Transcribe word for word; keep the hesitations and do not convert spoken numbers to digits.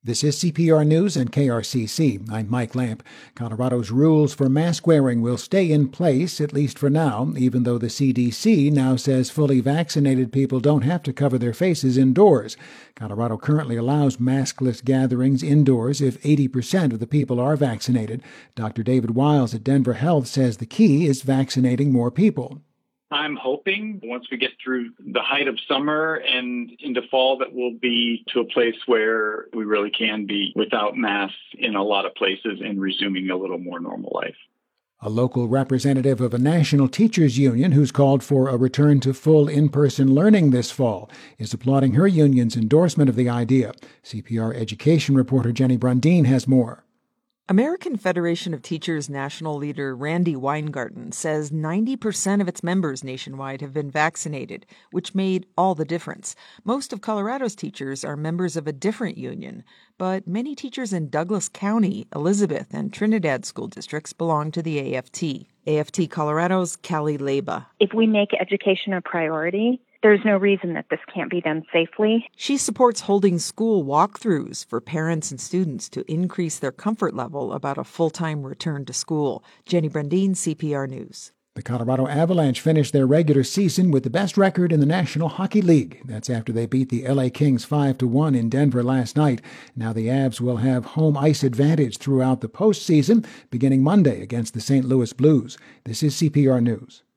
This is C P R News and K R C C. I'm Mike Lamp. Colorado's rules for mask wearing will stay in place, at least for now, even though the C D C now says fully vaccinated people don't have to cover their faces indoors. Colorado currently allows maskless gatherings indoors if eighty percent of the people are vaccinated. Doctor David Wiles at Denver Health says the key is vaccinating more people. I'm hoping once we get through the height of summer and into fall that we'll be to a place where we really can be without masks in a lot of places and resuming a little more normal life. A local representative of a national teachers union who's called for a return to full in-person learning this fall is applauding her union's endorsement of the idea. C P R education reporter Jenny Brundin has more. American Federation of Teachers national leader Randi Weingarten says ninety percent of its members nationwide have been vaccinated, which made all the difference. Most of Colorado's teachers are members of a different union, but many teachers in Douglas County, Elizabeth, and Trinidad school districts belong to the A F T. A F T Colorado's Callie Leba. If we make education a priority, there's no reason that this can't be done safely. She supports holding school walkthroughs for parents and students to increase their comfort level about a full-time return to school. Jenny Brundin, C P R News. The Colorado Avalanche finished their regular season with the best record in the National Hockey League. That's after they beat the L A Kings five to one in Denver last night. Now the Avs will have home ice advantage throughout the postseason, beginning Monday against the Saint Louis Blues. This is C P R News.